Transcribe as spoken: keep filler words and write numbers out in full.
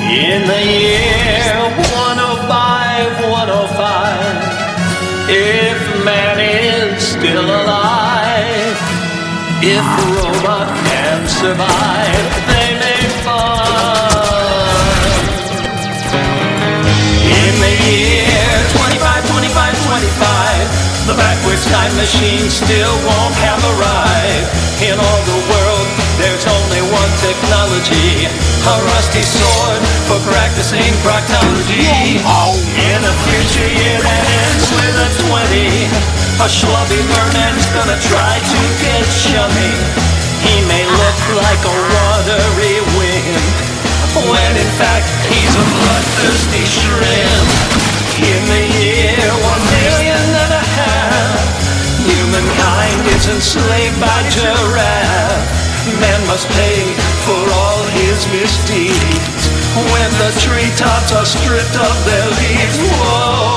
In the year one oh five, one oh five, if man is still alive, if robot can survive, they may find. In the year twenty-five, twenty-five, twenty-five, the backwards time machine still won't have arrived. In all the world, there's only one technology, a rusty sword for practicing proctology. In a future year that ends with a twenty, a schlubby merman's gonna try to get chummy. He may look like a watery wimp, when in fact he's a bloodthirsty shrimp. In the year one million and a half, humankind is enslaved by giraffe. Man must pay for all his misdeeds when the treetops are stripped of their leaves. Whoa.